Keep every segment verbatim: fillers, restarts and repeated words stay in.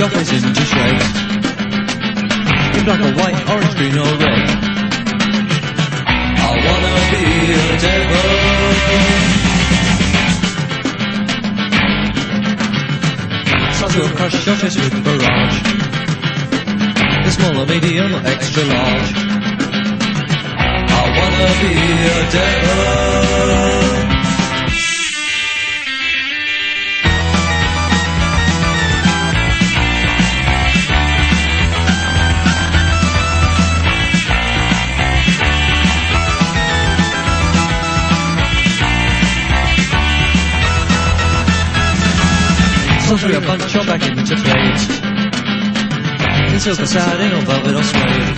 your face into shreds. In black or white, orange, green or red. I wanna be a devil. Start to crush your chest with barrage. The small or medium or extra large. I wanna be a devil. Songs we a bunch or back into plates. In silk or satin or velvet or suede.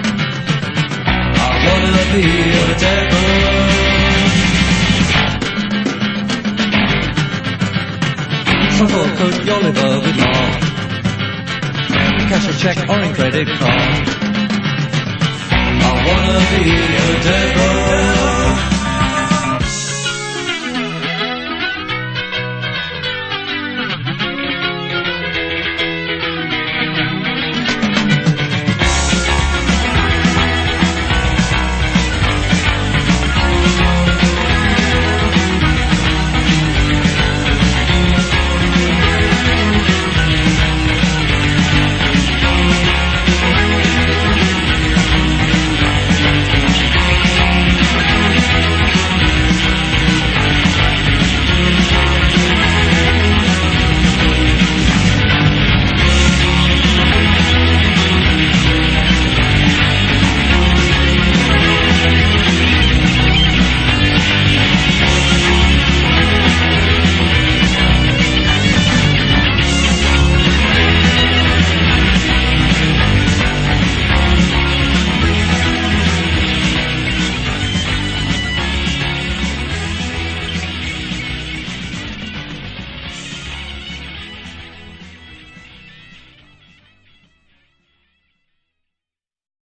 I wanna be a devil. Sock or coat your liver with lard. Cash or check or in credit card. I wanna be a devil.